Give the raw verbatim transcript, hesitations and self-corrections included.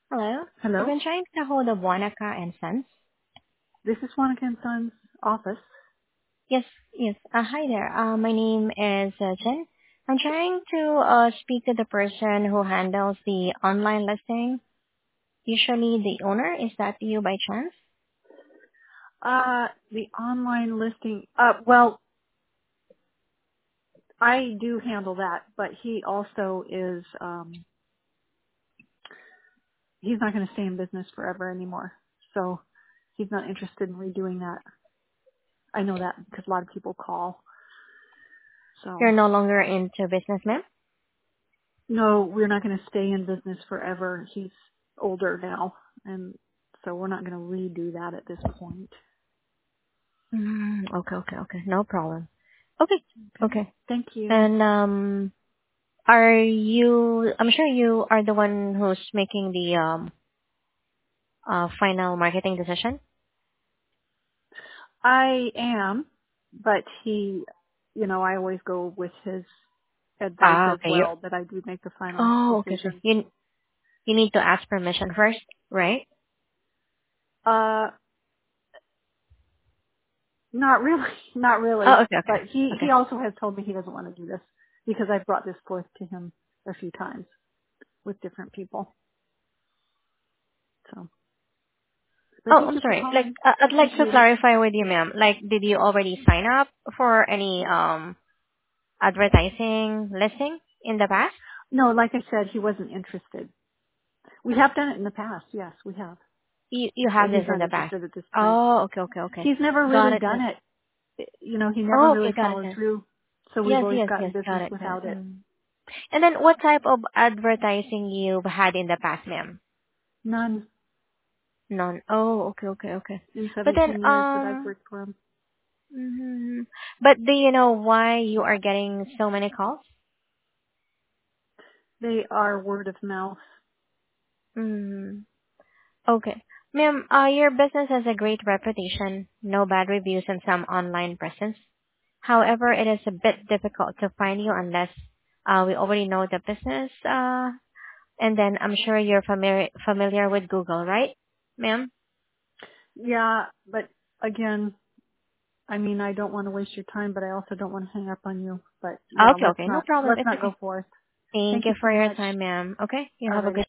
Hello. I've Hello? been trying to get a hold of Wanaka and Sons. This is Wanaka and Sons office. Yes, yes. Uh, hi there. Uh, my name is uh, Jen. I'm trying to uh, speak to the person who handles the online listing. Usually the owner. Is that you by chance? Uh, the online listing, uh, well, I do handle that, but he also is, um, he's not going to stay in business forever anymore. So he's not interested in redoing that. I know that because a lot of people call. You're So no longer into business, ma'am? no, we're not going to stay in business forever. He's older now, and so we're not going to redo that at this point. Mm, okay, okay, okay. No problem. Okay, Okay. okay. Thank you. And um, are you? I'm sure you are the one who's making the um uh final marketing decision. I am, but he, you know, I always go with his advice Ah, as okay. You. well, but I do make the final Oh, okay. So decision. you You need to ask permission first, right? Uh, not really, not really. Oh, okay, okay, But he, he okay. also has told me he doesn't want to do this because I've brought this forth to him a few times with different people. So, but Oh, thank I'm you for sorry. Like, calling. uh, I I'd like to appreciate it. clarify with you, ma'am. Like, did you already sign up for any um advertising listing in the past? No, like I said, he wasn't interested. We have done it in the past. Yes, we have. You you But have he's this in not the past. interested at this point. Oh, okay, okay, okay. He's never Got really it. done Then. it. You know, he never Oh, really okay, got it. followed Then. through. So we've Yes, always yes, gotten yes. business Got it. Got it. without it. Mm. And then, what type of advertising you had in the past, ma'am? None None. Oh, okay, okay, okay. in But then, seventeen years that I've um, worked for him. hmm But do you know why you are getting so many calls? They are word of mouth. Mm. Okay. Ma'am, uh, your business has a great reputation, no bad reviews, and some online presence. However, it is a bit difficult to find you unless uh, we already know the business. Uh, and then I'm sure you're familiar familiar with Google, right, ma'am? Yeah, but again, I mean, I don't want to waste your time, but I also don't want to hang up on you. But yeah, Okay, let's okay, no not, problem. let's It's not okay. go forth. Thank Thank you you for so your much. time, ma'am. Okay, you have a Alrighty. good